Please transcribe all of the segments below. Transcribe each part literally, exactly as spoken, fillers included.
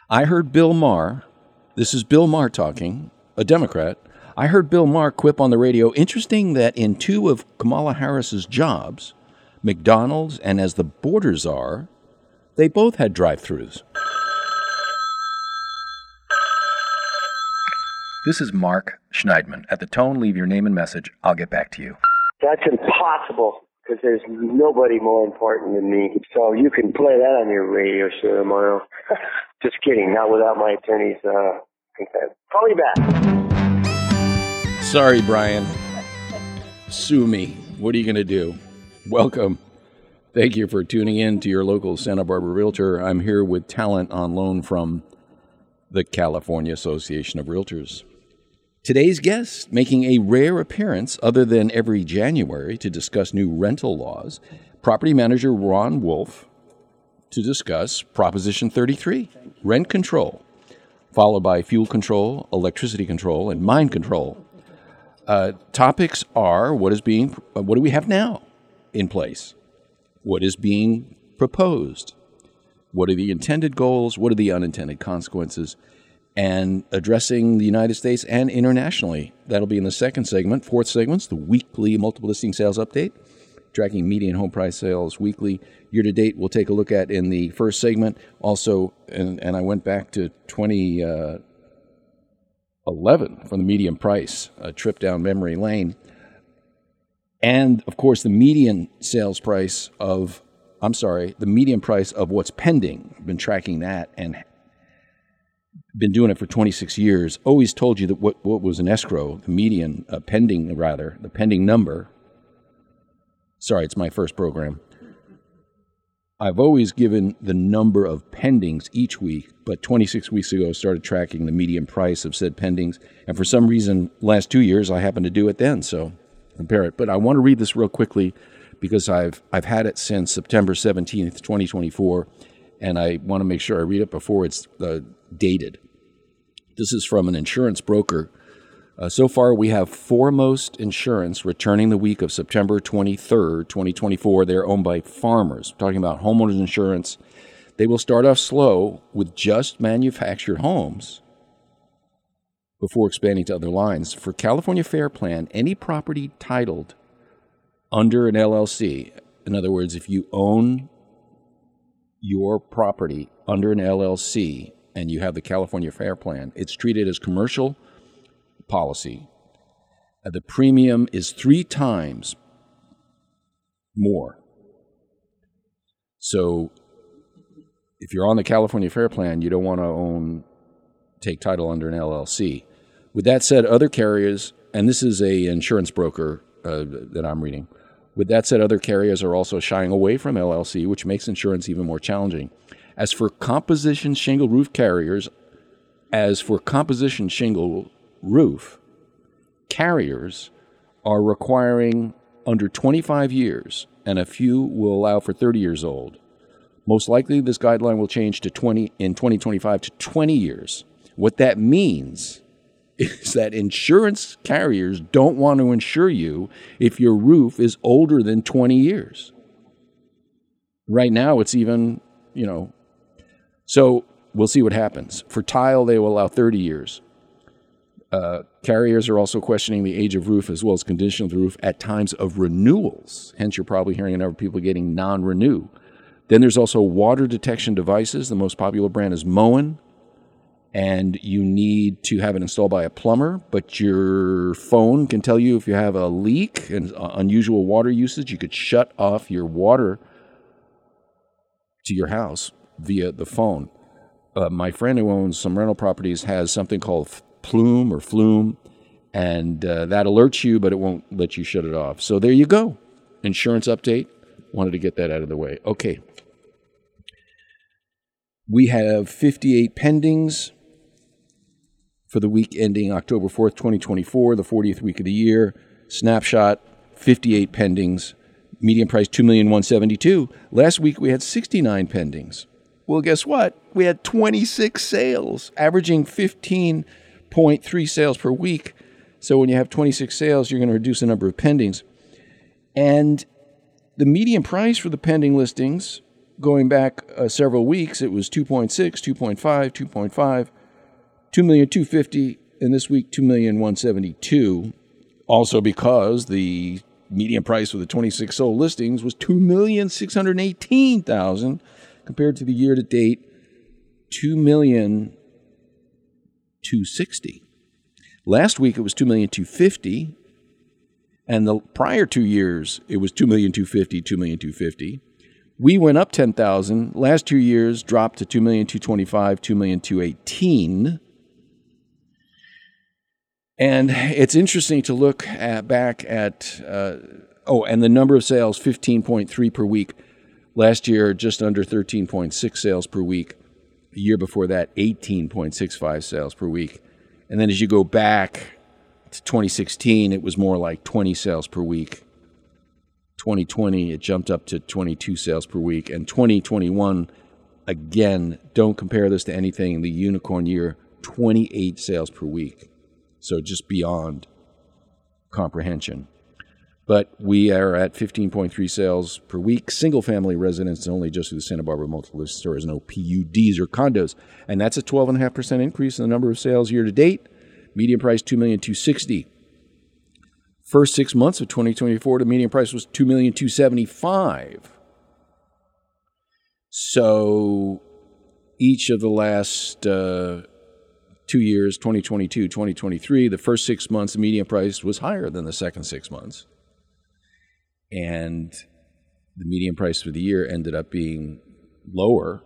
I heard Bill Maher, this is Bill Maher talking, a Democrat. I heard Bill Maher quip on the radio, interesting that in two of Kamala Harris's jobs, McDonald's and as the border czar, they both had drive-thrus. This is Mark Schneidman. At the tone, leave your name and message. I'll get back to you. That's impossible, because there's nobody more important than me. So you can play that on your radio show tomorrow. Just kidding, not without my attorney's uh, consent. Call me back. Sorry, Brian. Sue me. What are you going to do? Welcome. Thank you for tuning in to your local Santa Barbara Realtor. I'm here with talent on loan from the California Association of Realtors. Today's guest, making a rare appearance other than every January to discuss new rental laws, property manager Ron Wolf to discuss Proposition thirty-three, rent control, followed by fuel control, electricity control, and mine control. Uh, topics are what is being, uh, what do we have now in place? What is being proposed? What are the intended goals? What are the unintended consequences? And addressing the United States and internationally. That'll be in the second segment. Fourth segment's the weekly multiple listing sales update, tracking median home price sales weekly. Year to date, we'll take a look at in the first segment. Also, and, and I went back to twenty eleven for the median price, a trip down memory lane. And, of course, the median sales price of, I'm sorry, the median price of what's pending. I've been tracking that and been doing it for twenty-six years. Always told you that what, what was an escrow, the median, uh, pending, rather, the pending number. Sorry, it's my first program. I've always given the number of pendings each week, but twenty-six weeks ago I started tracking the median price of said pendings. And for some reason, last two years, I happened to do it then, so compare it. But I want to read this real quickly because I've I've had it since September seventeenth, twenty twenty-four, and I want to make sure I read it before it's uh, dated. This is from an insurance broker. Uh, so far, we have Foremost Insurance returning the week of September twenty-third, twenty twenty-four. They're owned by farmers. We're talking about homeowners insurance. They will start off slow with just manufactured homes before expanding to other lines. For California Fair Plan, any property titled under an L L C, in other words, if you own your property under an L L C and you have the California Fair Plan, it's treated as commercial policy. Uh, the premium is three times more. So if you're on the California Fair Plan, you don't want to own, take title under an L L C. With that said, other carriers, and this is a insurance broker uh, that I'm reading. With that said, other carriers are also shying away from L L C, which makes insurance even more challenging. As for composition shingle roof carriers, as for composition shingle roof, carriers are requiring under twenty-five years, and a few will allow for thirty years old. Most likely, this guideline will change to twenty in twenty twenty-five to twenty years. What that means is that insurance carriers don't want to insure you if your roof is older than twenty years. Right now, it's even, you know, so we'll see what happens. For tile, they will allow thirty years. Uh, carriers are also questioning the age of roof as well as condition of the roof at times of renewals. Hence, you're probably hearing a number of people getting non-renew. Then there's also water detection devices. The most popular brand is Moen, and you need to have it installed by a plumber, but your phone can tell you if you have a leak and unusual water usage. You could shut off your water to your house via the phone. Uh, my friend who owns some rental properties has something called Plume or Flume, and uh, that alerts you, but it won't let you shut it off. So there you go. Insurance update. Wanted to get that out of the way. Okay. We have fifty-eight pendings for the week ending October fourth, twenty twenty-four, the fortieth week of the year. Snapshot, fifty-eight pendings. Median price, two million one hundred seventy-two thousand dollars. Last week, we had sixty-nine pendings. Well, guess what? We had twenty-six sales, averaging fifteen point three sales per week. So when you have twenty-six sales, you're going to reduce the number of pendings. And the median price for the pending listings going back uh, several weeks, it was two point six, two point five, two point five, two million two hundred fifty thousand, and this week two million one hundred seventy-two thousand. Also because the median price for the twenty-six sold listings was two million six hundred eighteen thousand compared to the year-to-date two million two hundred sixty thousand. Last week it was two million two hundred fifty thousand, and the prior two years it was two million two hundred fifty thousand, two million two hundred fifty thousand. We went up ten thousand. Last two years dropped to two million two hundred twenty-five thousand, two million two hundred eighteen thousand. And it's interesting to look at, back at, uh, oh, and the number of sales, fifteen point three per week. Last year, just under thirteen point six sales per week. The year before that, eighteen point six five sales per week. And then as you go back to twenty sixteen, it was more like twenty sales per week. twenty twenty, it jumped up to twenty-two sales per week. And twenty twenty-one, again, don't compare this to anything, the unicorn year, twenty-eight sales per week. So just beyond comprehension. But we are at fifteen point three sales per week. Single-family residents only just through the Santa Barbara Multiple Stores, no P U Ds or condos. And that's a twelve point five percent increase in the number of sales year-to-date. Median price, two million two hundred sixty thousand. First six months of twenty twenty-four, the median price was two million two hundred seventy-five thousand. So each of the last uh, two years, twenty twenty-two, twenty twenty-three, the first six months, the median price was higher than the second six months. And the median price for the year ended up being lower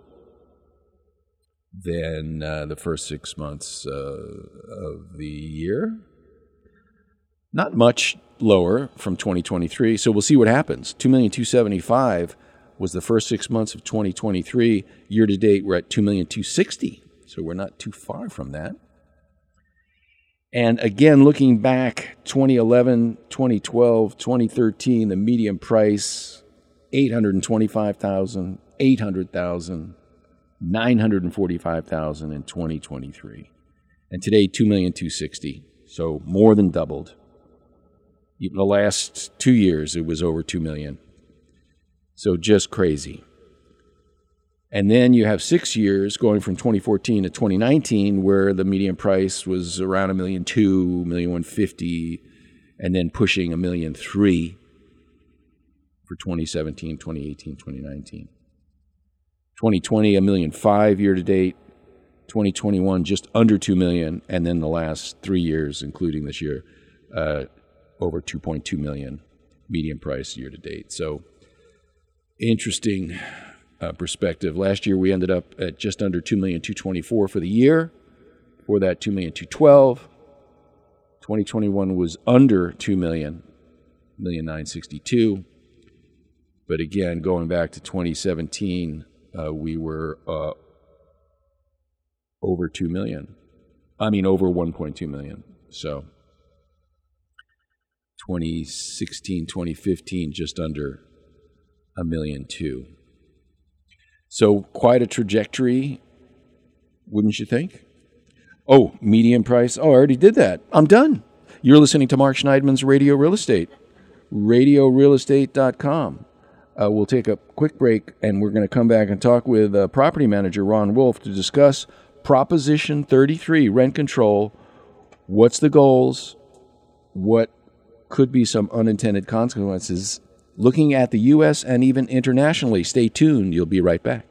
than uh, the first six months uh, of the year. Not much lower from twenty twenty-three, so we'll see what happens. two million two hundred seventy-five thousand was the first six months of twenty twenty-three. Year-to-date, we're at two million two hundred sixty thousand, so we're not too far from that. And again, looking back, twenty eleven, twenty twelve, twenty thirteen, the median price, eight hundred twenty-five thousand, eight hundred thousand, nine hundred forty-five thousand in twenty twenty-three. And today, two million two hundred sixty thousand, so more than doubled. Even the last two years, it was over two million. So just crazy. And then you have six years going from twenty fourteen to twenty nineteen, where the median price was around a million two, million one fifty, and then pushing a million three for twenty seventeen, twenty eighteen, twenty nineteen. twenty twenty, a million five year to date. twenty twenty-one, just under two million, and then the last three years, including this year, uh, over two point two million median price year to date. So interesting. Uh, perspective. Last year we ended up at just under two million two hundred twenty-four for the year. Before that, two million two hundred twelve. twenty twenty-one was under two million, one million nine hundred sixty-two. But again, going back to twenty seventeen, uh, we were uh, over two million. I mean, over one point two million. So twenty sixteen, twenty fifteen, just under a million two. So quite a trajectory, wouldn't you think? Oh, median price. Oh, I already did that. I'm done. You're listening to Mark Schneidman's Radio Real Estate, radio real estate dot com. Uh, we'll take a quick break, and we're going to come back and talk with uh, property manager Ron Wolf to discuss Proposition thirty-three, rent control. What's the goals? What could be some unintended consequences? Looking at the U S and even internationally. Stay tuned. You'll be right back.